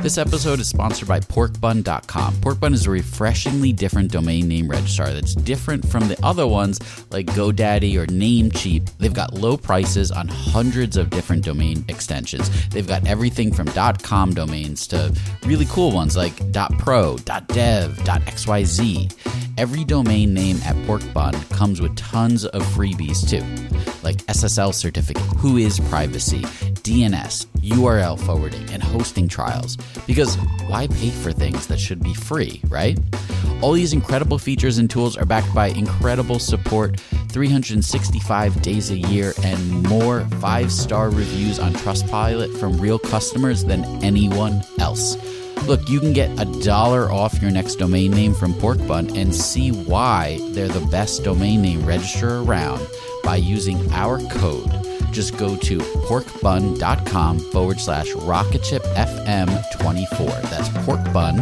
This episode is sponsored by porkbun.com. Porkbun is a refreshingly different domain name registrar that's different from the other ones like GoDaddy or Namecheap. They've got low prices on hundreds of different domain extensions. They've got everything from .com domains to really cool ones like .pro, .dev, .xyz. Every domain name at Porkbun comes with tons of freebies too, like SSL certificate, whois privacy, DNS, URL forwarding, and hosting trials. Because why pay for things that should be free, right? All these incredible features and tools are backed by incredible support, 365 days a year, and more 5-star reviews on Trustpilot from real customers than anyone else. Look, you can get $1 off your next domain name from Porkbun and see why they're the best domain name registrar around by using our code. Just go to porkbun.com/rocketshipfm24. That's porkbun,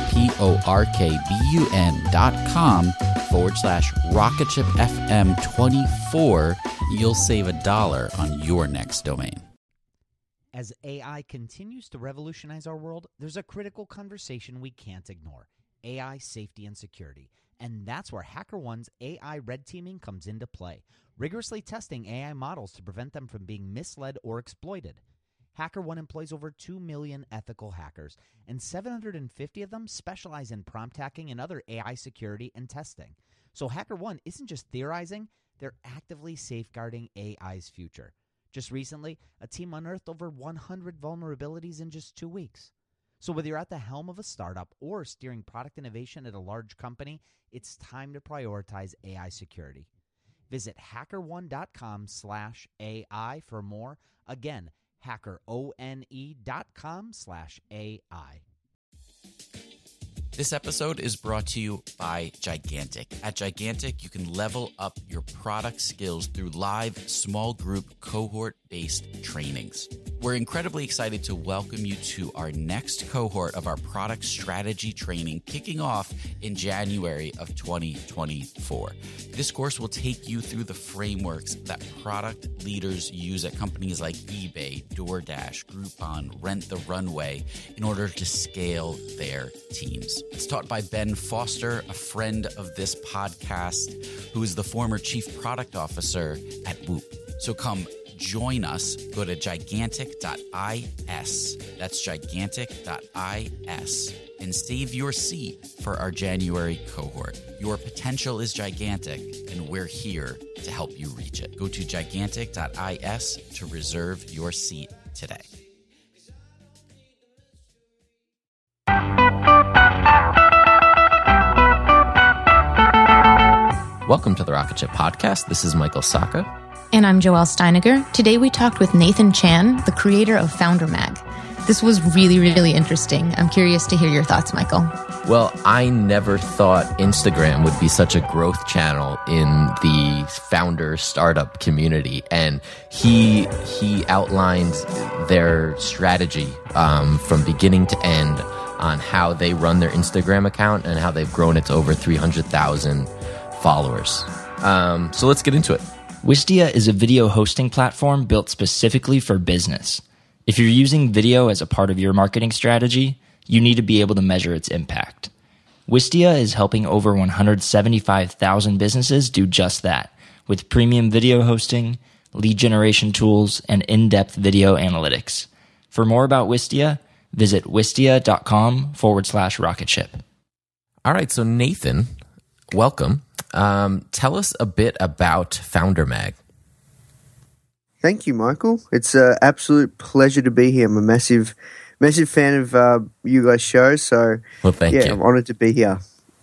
porkbun.com/rocketshipfm24. You'll save $1 on your next domain. As AI continues to revolutionize our world, there's a critical conversation we can't ignore: AI safety and security. And that's where HackerOne's AI red teaming comes into play, rigorously testing AI models to prevent them from being misled or exploited. HackerOne employs over 2 million ethical hackers, and 750 of them specialize in prompt hacking and other AI security and testing. So HackerOne isn't just theorizing, they're actively safeguarding AI's future. Just recently, a team unearthed over 100 vulnerabilities in just 2 weeks. So whether you're at the helm of a startup or steering product innovation at a large company, it's time to prioritize AI security. Visit hackerone.com/AI for more. Again, hackerone.com/AI. This episode is brought to you by Gigantic. At Gigantic, you can level up your product skills through live, small group, cohort-based trainings. We're incredibly excited to welcome you to our next cohort of our product strategy training, kicking off in January of 2024. This course will take you through the frameworks that product leaders use at companies like eBay, DoorDash, Groupon, Rent the Runway in order to scale their teams. It's taught by Ben Foster, a friend of this podcast, who is the former chief product officer at Whoop. So come join us. Go to gigantic.is. That's gigantic.is. And save your seat for our January cohort. Your potential is gigantic, and we're here to help you reach it. Go to gigantic.is to reserve your seat today. Welcome to the Rocket Ship Podcast. This is Michael Sacca. And I'm Joelle Steiniger. Today we talked with Nathan Chan, the creator of Founder Mag. This was really, really interesting. I'm curious to hear your thoughts, Michael. Well, I never thought Instagram would be such a growth channel in the founder startup community. And he outlined their strategy from beginning to end on how they run their Instagram account and how they've grown it to over 300,000 followers. So let's get into it. Wistia is a video hosting platform built specifically for business. If you're using video as a part of your marketing strategy, you need to be able to measure its impact. Wistia is helping over 175,000 businesses do just that, with premium video hosting, lead generation tools, and in-depth video analytics. For more about Wistia, visit wistia.com/rocketship. All right, so Nathan, welcome. Tell us a bit about Founder Mag. Thank you, Michael. It's an absolute pleasure to be here. I'm a massive fan of you guys' show, so thank you. I'm honored to be here.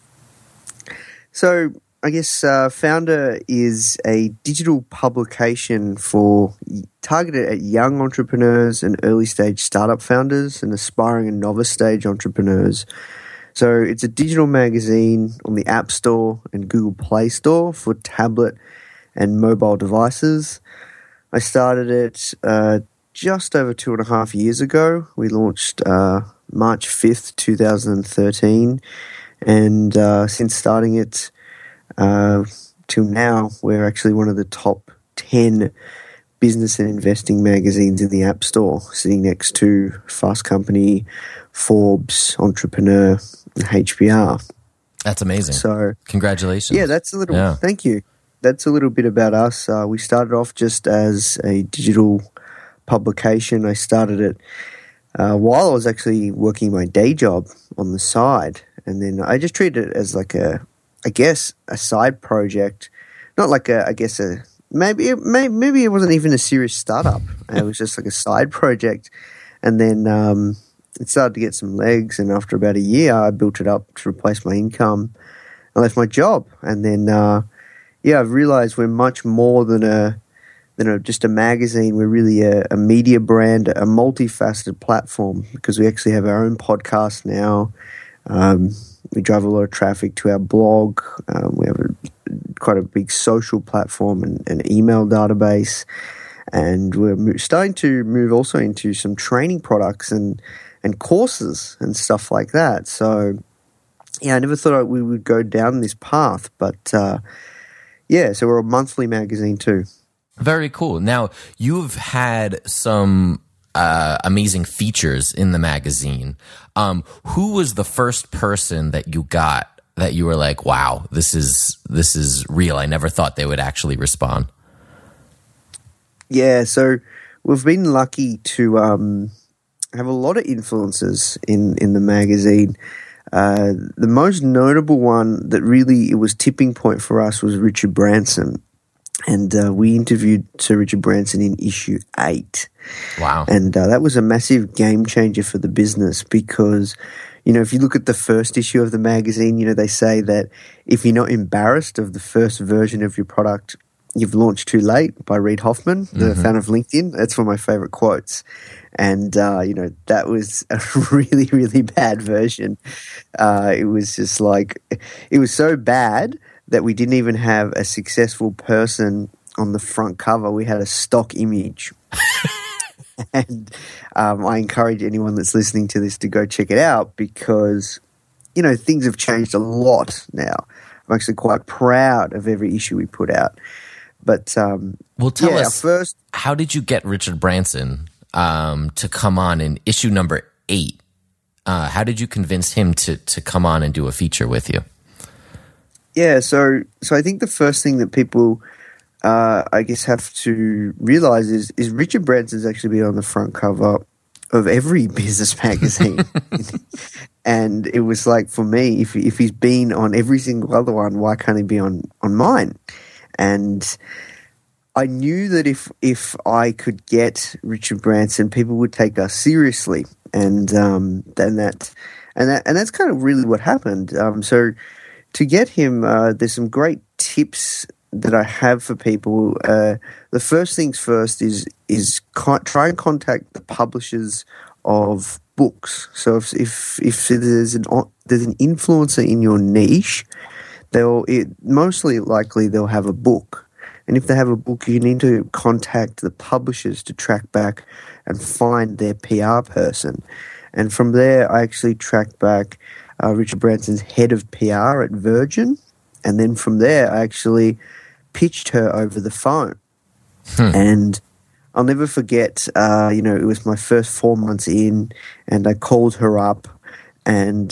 So I guess Founder is a digital publication targeted at young entrepreneurs and early-stage startup founders and aspiring and novice-stage entrepreneurs. So it's a digital magazine on the App Store and Google Play Store for tablet and mobile devices. I started it just over 2.5 years ago. We launched March 5th, 2013. And since starting it till now, we're actually one of the top 10 business and investing magazines in the App Store, sitting next to Fast Company, Forbes, Entrepreneur, and HBR. That's amazing. So, congratulations. Yeah, that's a little. Thank you. That's a little bit about us. We started off just as a digital publication. I started it while I was actually working my day job on the side, and then I just treated it as like a side project, not like maybe it wasn't even a serious startup. It was just like a side project, and then it started to get some legs. And after about a year, I built it up to replace my income. I left my job, and then I've realized we're much more than just a magazine. We're really a media brand, a multifaceted platform, because we actually have our own podcast now. We drive a lot of traffic to our blog. We have quite a big social platform and an email database. And we're starting to move also into some training products and courses and stuff like that. So, I never thought we would go down this path. But, so we're a monthly magazine too. Very cool. Now, you've had some amazing features in the magazine. Who was the first person that you got that you were like, wow, this is real? I never thought they would actually respond. Yeah, so we've been lucky to have a lot of influences in the magazine. The most notable one that really it was tipping point for us was Richard Branson. And we interviewed Sir Richard Branson in issue 8. Wow. And that was a massive game changer for the business because, if you look at the first issue of the magazine, they say that if you're not embarrassed of the first version of your product, you've launched too late, by Reid Hoffman, the founder of LinkedIn. That's one of my favorite quotes. And, that was a really, really bad version. It was just it was so bad that we didn't even have a successful person on the front cover. We had a stock image. And I encourage anyone that's listening to this to go check it out because, things have changed a lot now. I'm actually quite proud of every issue we put out. But tell us, how did you get Richard Branson to come on in issue number 8? How did you convince him to come on and do a feature with you? Yeah, so I think the first thing that people, have to realize is Richard Branson's actually been on the front cover of every business magazine. And it was like, for me, if he's been on every single other one, why can't he be on mine? And I knew that if I could get Richard Branson, people would take us seriously. And that's kind of really what happened. So to get him, there's some great tips that I have for people. The first things first is try and contact the publishers of books. So if there's an influencer in your niche, mostly likely they'll have a book. And if they have a book, you need to contact the publishers to track back and find their PR person. And from there, I actually tracked back Richard Branson's head of PR at Virgin. And then from there, I actually pitched her over the phone. And I'll never forget, it was my first 4 months in, and I called her up. And,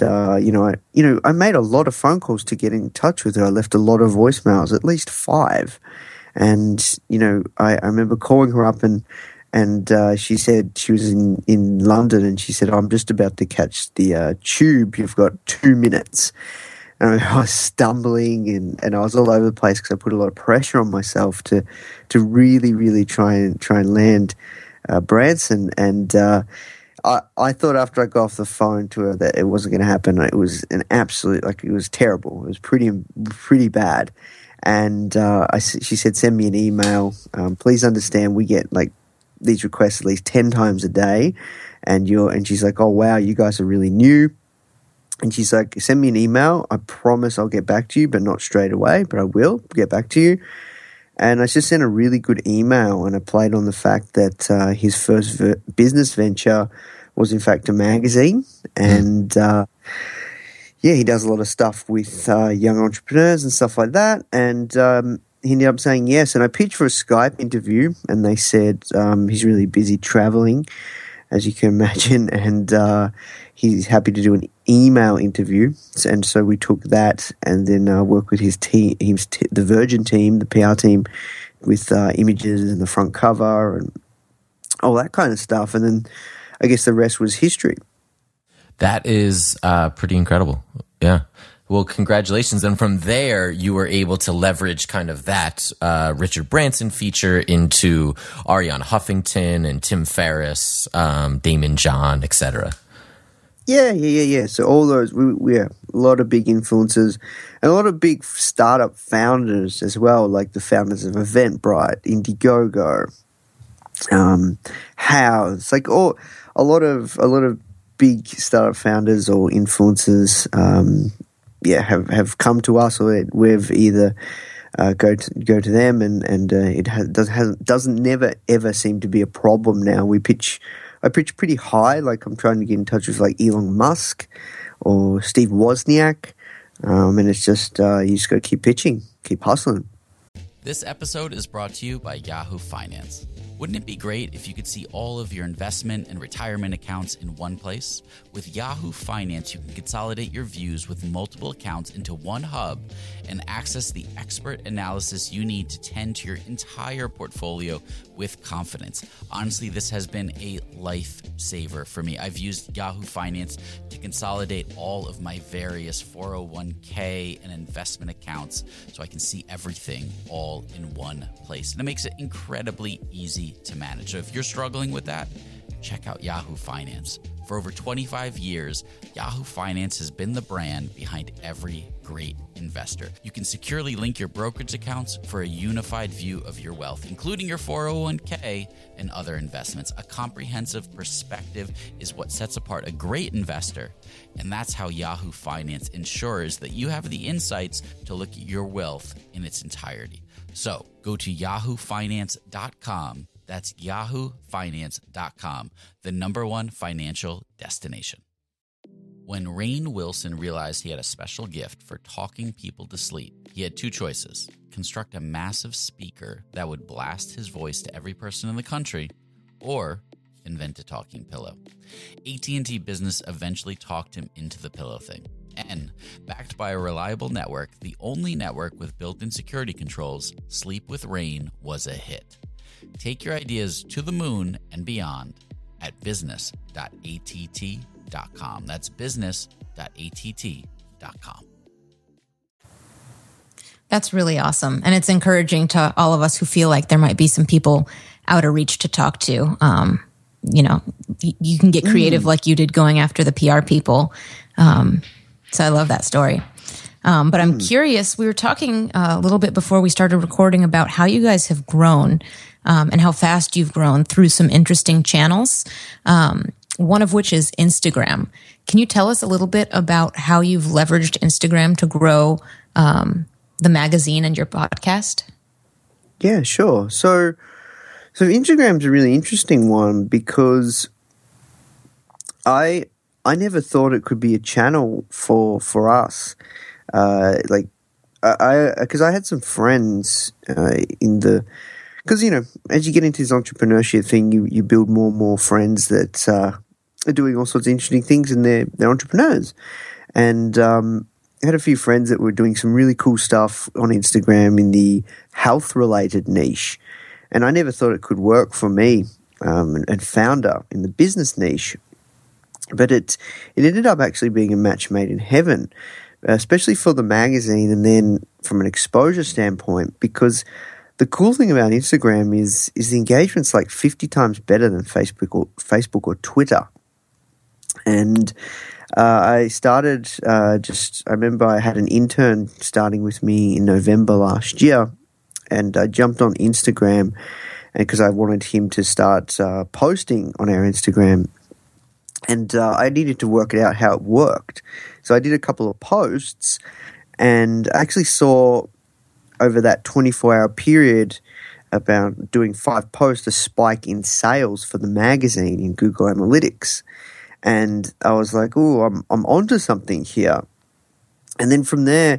I made a lot of phone calls to get in touch with her. I left a lot of voicemails, at least 5. And, I remember calling her up and she said she was in London, and she said, I'm just about to catch the tube. You've got 2 minutes. And I was stumbling and I was all over the place because I put a lot of pressure on myself to really, really try and land Branson. And I thought after I got off the phone to her that it wasn't going to happen. It was an absolute, it was terrible. It was pretty bad. And she said, send me an email. Please understand we get these requests at least 10 times a day. And she's like, oh, wow, you guys are really new. And she's like, send me an email. I promise I'll get back to you, but not straight away, but I will get back to you. And I just sent a really good email, and I played on the fact that his first business venture was in fact a magazine. And he does a lot of stuff with young entrepreneurs and stuff like that. And he ended up saying yes. And I pitched for a Skype interview, and they said he's really busy traveling, as you can imagine, and he's happy to do an email interview. And so we took that and then worked with his team, the Virgin team, the PR team, with images and the front cover and all that kind of stuff. And then I guess the rest was history. That is pretty incredible. Yeah. Well, congratulations. And from there, you were able to leverage kind of that Richard Branson feature into Arianna Huffington and Tim Ferriss, Damon John, etc. Yeah. So all those, we a lot of big influencers and a lot of big startup founders as well, like the founders of Eventbrite, Indiegogo, House, like a lot of big startup founders or influencers, have come to us, or we've either go to them, and it doesn't never ever seem to be a problem now. I pitch pretty high, like I'm trying to get in touch with like Elon Musk or Steve Wozniak, and it's just you just got to keep pitching, keep hustling. This episode is brought to you by Yahoo Finance. Wouldn't it be great if you could see all of your investment and retirement accounts in one place? With Yahoo Finance, you can consolidate your views with multiple accounts into one hub and access the expert analysis you need to tend to your entire portfolio with confidence. Honestly, this has been a lifesaver for me. I've used Yahoo Finance to consolidate all of my various 401k and investment accounts so I can see everything all in one place. And it makes it incredibly easy to manage. So if you're struggling with that, check out Yahoo Finance. For over 25 years, Yahoo Finance has been the brand behind every great investor. You can securely link your brokerage accounts for a unified view of your wealth, including your 401k and other investments. A comprehensive perspective is what sets apart a great investor, and that's how Yahoo Finance ensures that you have the insights to look at your wealth in its entirety. So go to yahoofinance.com. That's yahoofinance.com, the #1 financial destination. When Rainn Wilson realized he had a special gift for talking people to sleep, he had two choices: construct a massive speaker that would blast his voice to every person in the country, or invent a talking pillow. AT&T Business eventually talked him into the pillow thing. And, backed by a reliable network, the only network with built-in security controls, Sleep with Rainn was a hit. Take your ideas to the moon and beyond at business.att.com. That's business.att.com. That's really awesome. And it's encouraging to all of us who feel like there might be some people out of reach to talk to. You can get creative like you did going after the PR people. So I love that story. But I'm curious, we were talking a little bit before we started recording about how you guys have grown and how fast you've grown through some interesting channels, one of which is Instagram. Can you tell us a little bit about how you've leveraged Instagram to grow the magazine and your podcast? Yeah, sure. So Instagram's a really interesting one because I never thought it could be a channel for us. Because I had some friends because as you get into this entrepreneurship thing, you build more and more friends that are doing all sorts of interesting things, and they're entrepreneurs. And I had a few friends that were doing some really cool stuff on Instagram in the health related niche, and I never thought it could work for me and founder in the business niche. But it ended up actually being a match made in heaven, especially for the magazine and then from an exposure standpoint, because the cool thing about Instagram is the engagement's like 50 times better than Facebook or Twitter. And I started I remember I had an intern starting with me in November last year, and I jumped on Instagram because I wanted him to start posting on our Instagram. And I needed to work it out how it worked. So I did a couple of posts and actually saw over that 24-hour period about doing 5 posts, a spike in sales for the magazine in Google Analytics. And I was like, oh, I'm onto something here. And then from there,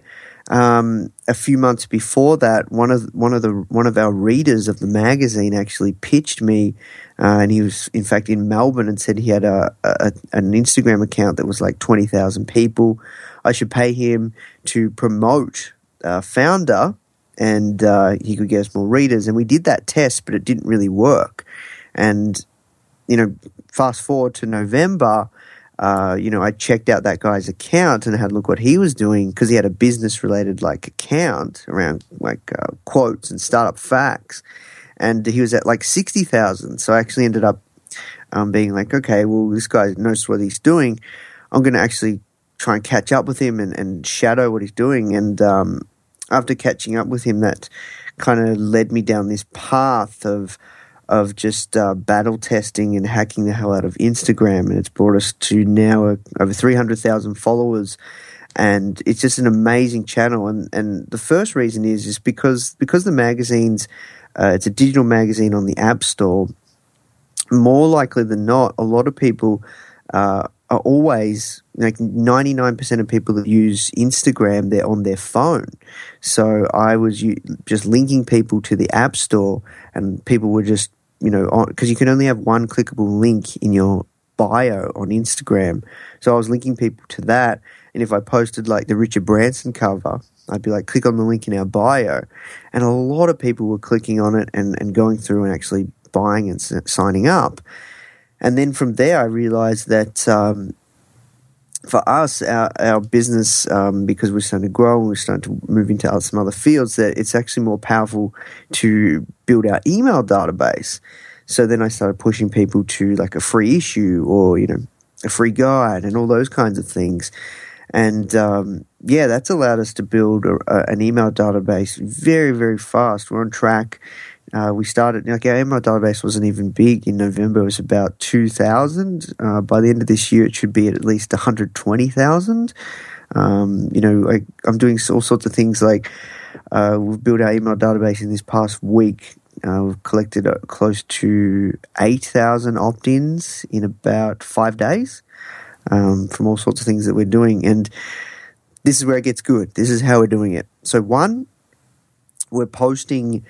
A few months before that, one of our readers of the magazine actually pitched me, and he was in fact in Melbourne, and said he had an Instagram account that was like 20,000 people. I should pay him to promote Founder, and he could get us more readers. And we did that test, but it didn't really work. And fast forward to November. I checked out that guy's account and had a look what he was doing, because he had a business-related account around quotes and startup facts, and he was at 60,000. So I actually ended up being like, okay, well, this guy knows what he's doing. I'm going to actually try and catch up with him and shadow what he's doing. And after catching up with him, that kind of led me down this path of just battle testing and hacking the hell out of Instagram, and it's brought us to now over 300,000 followers, and it's just an amazing channel. And the first reason is because the magazine's it's a digital magazine on the App Store. More likely than not, a lot of people are always 99% of people that use Instagram, they're on their phone. So I was just linking people to the App Store, and people were just because you can only have one clickable link in your bio on Instagram. So I was linking people to that, and if I posted the Richard Branson cover, I'd be like, click on the link in our bio, and a lot of people were clicking on it and going through and actually buying and signing up. And then from there, I realized that for us, our business, because we're starting to grow and we're starting to move into some other fields, that it's actually more powerful to build our email database. So then I started pushing people to a free issue or, a free guide and all those kinds of things. And that's allowed us to build an email database very, very fast. We're on track. We started, our email database wasn't even big in November. It was about 2,000. By the end of this year, it should be at least 120,000. I'm doing all sorts of things we've built our email database in this past week. We've collected close to 8,000 opt-ins in about 5 days from all sorts of things that we're doing. And this is where it gets good. This is how we're doing it. So one, we're posting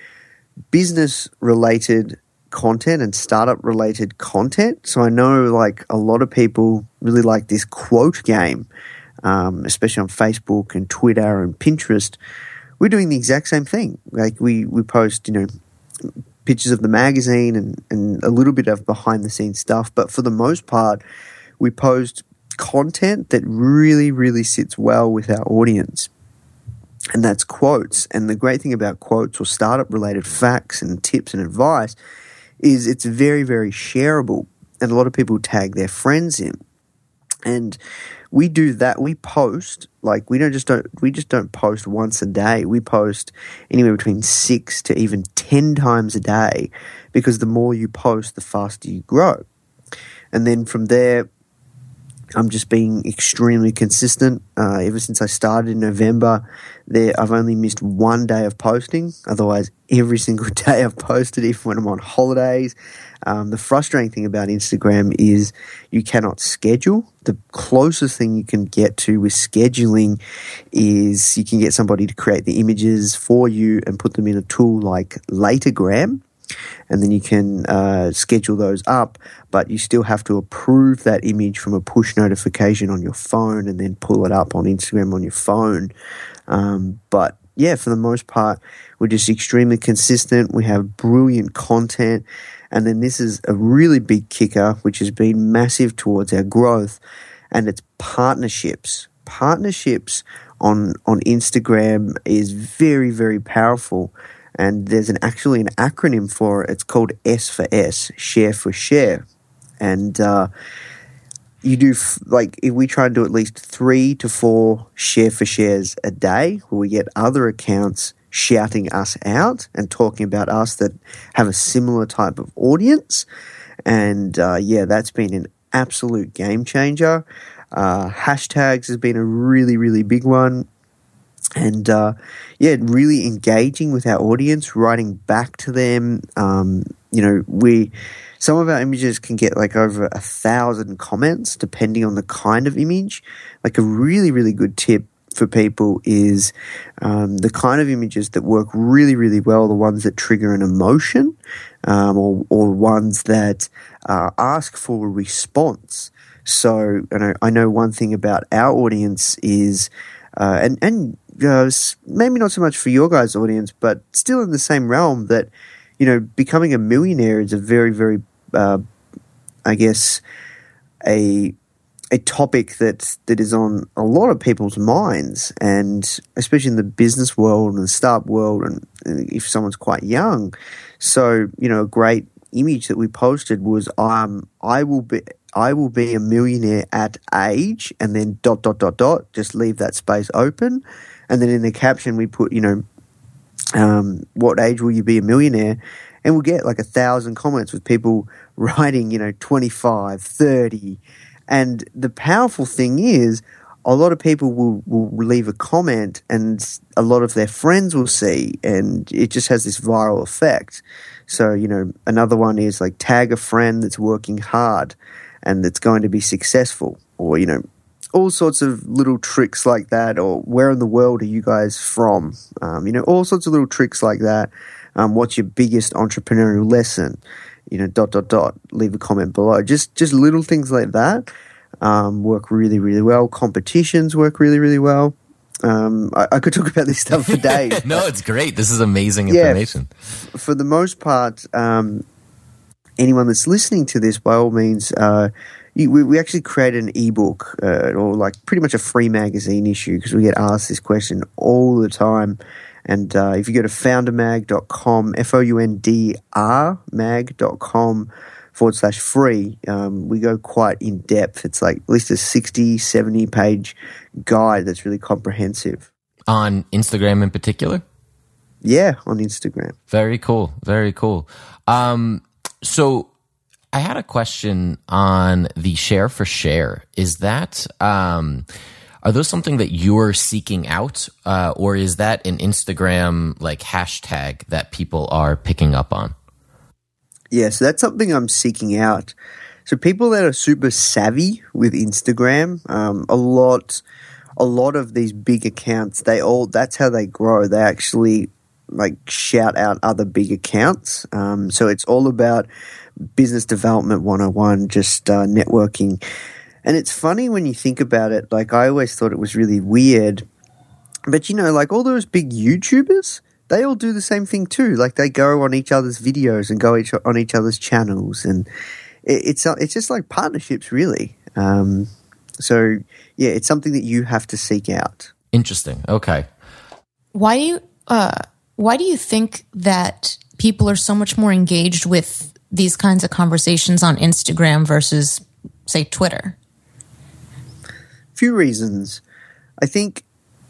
business-related content and startup-related content. So I know a lot of people really like this quote game, especially on Facebook and Twitter and Pinterest. We're doing the exact same thing. We post, pictures of the magazine and a little bit of behind-the-scenes stuff. But for the most part, we post content that really, really sits well with our audience. And that's quotes. And the great thing about quotes or startup-related facts and tips and advice is it's very, very shareable. And a lot of people tag their friends in. And we do that. We post, we just don't post once a day. We post anywhere between 6 to even 10 times a day, because the more you post, the faster you grow. And then from there, I'm just being extremely consistent. Ever since I started in November, I've only missed one day of posting. Otherwise, every single day I've posted, even when I'm on holidays. The frustrating thing about Instagram is you cannot schedule. The closest thing you can get to with scheduling is you can get somebody to create the images for you and put them in a tool like Latergram. And then you can schedule those up, but you still have to approve that image from a push notification on your phone and then pull it up on Instagram on your phone. But yeah, for the most part, we're just extremely consistent. We have brilliant content. And then this is a really big kicker, which has been massive towards our growth, and it's partnerships. Partnerships on Instagram is very, very powerful. And there's actually an acronym for it. It's called S for S, share for share. And you do, if we try and do at least 3 to 4 share for shares a day, where we get other accounts shouting us out and talking about us that have a similar type of audience. And that's been an absolute game changer. Hashtags has been a really, really big one. And really engaging with our audience, writing back to them. Some of our images can get over 1,000 comments depending on the kind of image. A really, really good tip for people is the kind of images that work really, really well, the ones that trigger an emotion, or ones that ask for a response. So, I know one thing about our audience is, and maybe not so much for your guys' audience, but still in the same realm, that, becoming a millionaire is a very, very, I guess, a topic that is on a lot of people's minds, and especially in the business world and the startup world, and if someone's quite young. So, a great image that we posted was, I will be a millionaire at age, and then ... just leave that space open. And then in the caption we put, what age will you be a millionaire? And we'll get like 1,000 comments with people writing, 25, 30. And the powerful thing is, a lot of people will leave a comment, and a lot of their friends will see, and it just has this viral effect. So, another one is like, tag a friend that's working hard and that's going to be successful, or, all sorts of little tricks like that, or where in the world are you guys from? All sorts of little tricks like that. What's your biggest entrepreneurial lesson? Leave a comment below. Just little things like that work really, really well. Competitions work really, really well. I could talk about this stuff for days. No, it's great. This is amazing information. For the most part, anyone that's listening to this, by all means, we actually created an ebook, or like pretty much a free magazine issue, because we get asked this question all the time. And if you go to foundermag.com, foundrmag.com/free, we go quite in depth. It's like at least a 60, 70 page guide that's really comprehensive. On Instagram in particular? Yeah, on Instagram. Very cool. Very cool. So I had a question on the share for share. Is that, are those something that you're seeking out, or is that an Instagram like hashtag that people are picking up on? Yeah, so that's something I'm seeking out. So people that are super savvy with Instagram, a lot of these big accounts, that's how they grow. They actually like shout out other big accounts. So it's all about business development 101, just networking. And it's funny when you think about it. Like, I always thought it was really weird, but like all those big YouTubers, they all do the same thing too. Like, they go on each other's videos and go on each other's channels, and it's just like partnerships, really. So yeah, it's something that you have to seek out. Interesting. Okay. Why do you think that people are so much more engaged with these kinds of conversations on Instagram versus, say, Twitter? Few reasons. I think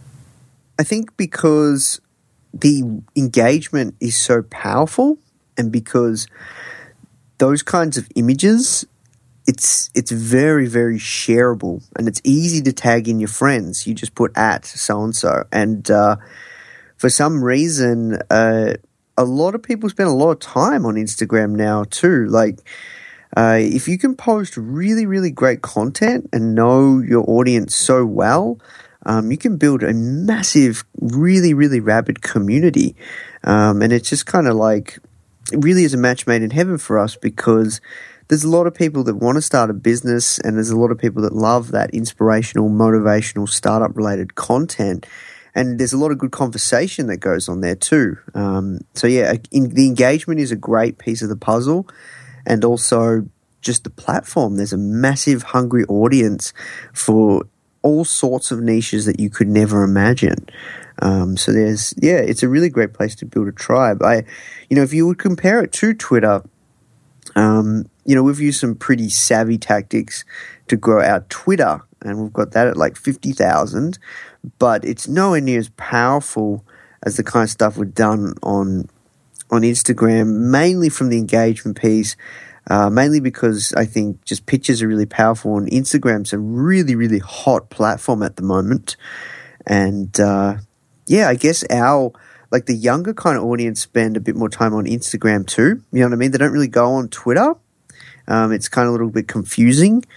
because the engagement is so powerful, and because those kinds of images, it's very, very shareable, and it's easy to tag in your friends. You just put @so-and-so. And for some reason, a lot of people spend a lot of time on Instagram now too. Like, if you can post really, really great content and know your audience so well, you can build a massive, really, really rabid community. And it's just kind of like, it really is a match made in heaven for us, because there's a lot of people that want to start a business, and there's a lot of people that love that inspirational, motivational, startup-related content. And there's a lot of good conversation that goes on there too. So yeah, the engagement is a great piece of the puzzle. And also just the platform. There's a massive hungry audience for all sorts of niches that you could never imagine. So it's a really great place to build a tribe. If you would compare it to Twitter, we've used some pretty savvy tactics to grow our Twitter, and we've got that at like 50,000, but it's nowhere near as powerful as the kind of stuff we've done on Instagram, mainly from the engagement piece, mainly because I think just pictures are really powerful, and Instagram's a really, really hot platform at the moment. And I guess the younger kind of audience spend a bit more time on Instagram too. You know what I mean? They don't really go on Twitter. It's kind of a little bit confusing.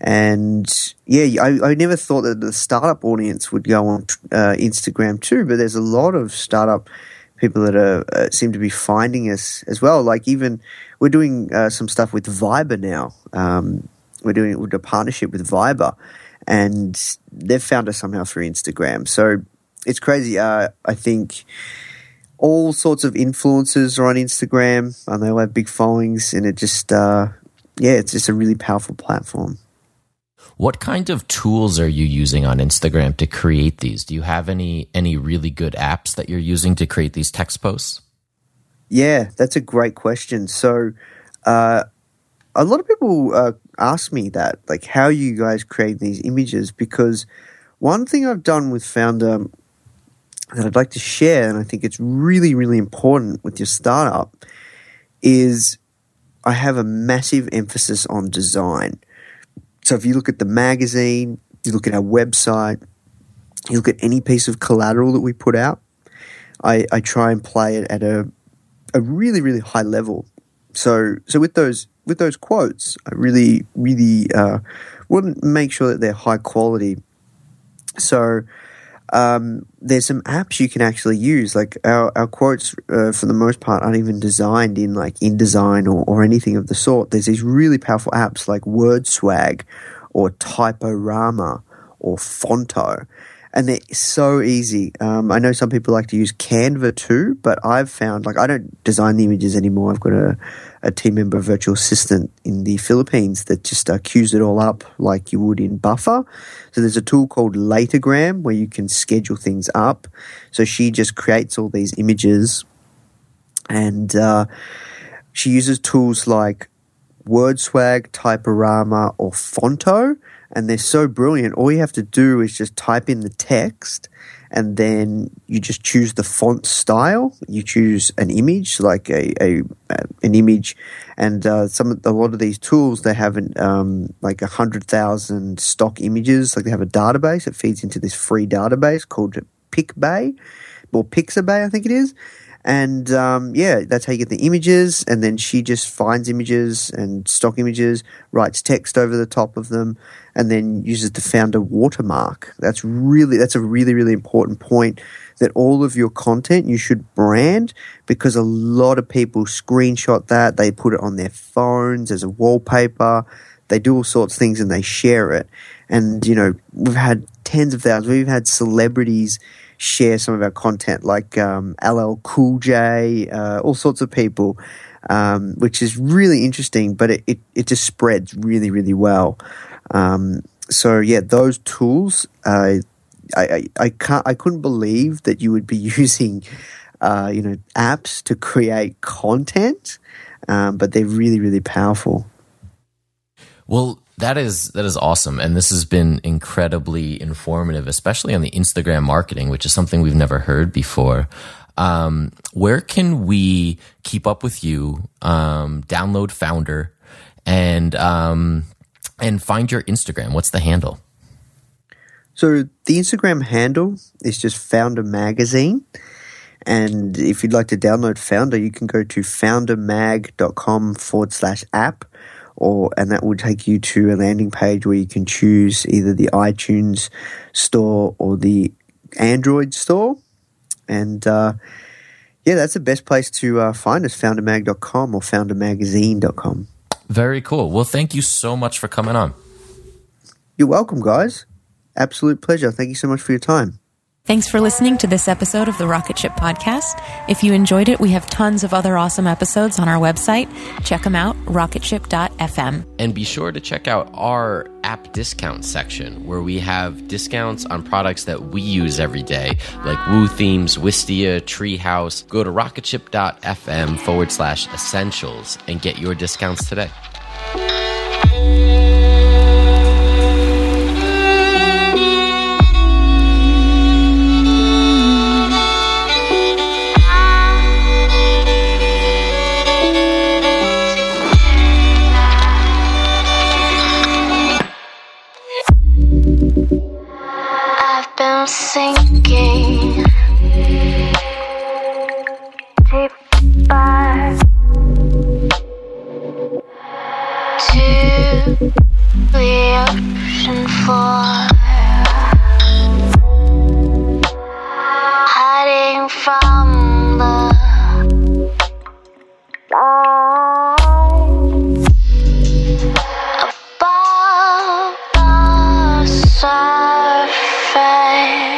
And yeah, I never thought that the startup audience would go on Instagram too, but there's a lot of startup people that seem to be finding us as well. Like even we're doing some stuff with Viber now. We're doing it with a partnership with Viber, and they've found us somehow through Instagram. So it's crazy. I think all sorts of influencers are on Instagram, and they all have big followings, and it just it's just a really powerful platform. What kind of tools are you using on Instagram to create these? Do you have any really good apps that you're using to create these text posts? Yeah, that's a great question. So a lot of people ask me that, like, how you guys create these images, because one thing I've done with Foundr that I'd like to share, and I think it's really, really important with your startup, is I have a massive emphasis on design. So if you look at the magazine, you look at our website, you look at any piece of collateral that we put out, I try and play it at a really, really high level. So with those quotes, I really, really want to make sure that they're high quality. So there's some apps you can actually use. Like our quotes, for the most part, aren't even designed in like InDesign or anything of the sort. There's these really powerful apps like WordSwag or Typorama or Fonto, and they're so easy. I know some people like to use Canva too, but I've found, like, I don't design the images anymore. I've got a team member, virtual assistant in the Philippines that just queues it all up like you would in Buffer. So there's a tool called Latergram where you can schedule things up. So she just creates all these images, and she uses tools like WordSwag, Typorama, or Fonto, and they're so brilliant. All you have to do is just type in the text, and then you just choose the font style. You choose an image, like an image, and a lot of these tools, they have like 100,000 stock images. Like they have a database that feeds into this free database called PicBay or Pixabay, I think it is. And that's how you get the images. And then she just finds images and stock images, writes text over the top of them, and then uses the Foundr watermark. That's a really, really important point, that all of your content you should brand, because a lot of people screenshot that, they put it on their phones as a wallpaper, they do all sorts of things and they share it. And, you know, we've had tens of thousands, we've had celebrities share some of our content, like LL Cool J, all sorts of people, which is really interesting, but it just spreads really, really well. So yeah, those tools, I couldn't believe that you would be using, apps to create content, but they're really, really powerful. Well, that is awesome, and this has been incredibly informative, especially on the Instagram marketing, which is something we've never heard before. Where can we keep up with you, download Foundr, and find your Instagram? What's the handle? So the Instagram handle is just Foundr Magazine. And if you'd like to download Foundr, you can go to foundrmag.com/app, and that will take you to a landing page where you can choose either the iTunes store or the Android store. And that's the best place to find us, foundrmag.com or foundrmagazine.com. Very cool. Well, thank you so much for coming on. You're welcome, guys. Absolute pleasure. Thank you so much for your time. Thanks for listening to this episode of the Rocket Ship Podcast. If you enjoyed it, we have tons of other awesome episodes on our website. Check them out, rocketship.fm. And be sure to check out our app discount section, where we have discounts on products that we use every day, like Woo Themes, Wistia, Treehouse. Go to rocketship.fm/essentials and get your discounts today. Sinking deeper to the surface.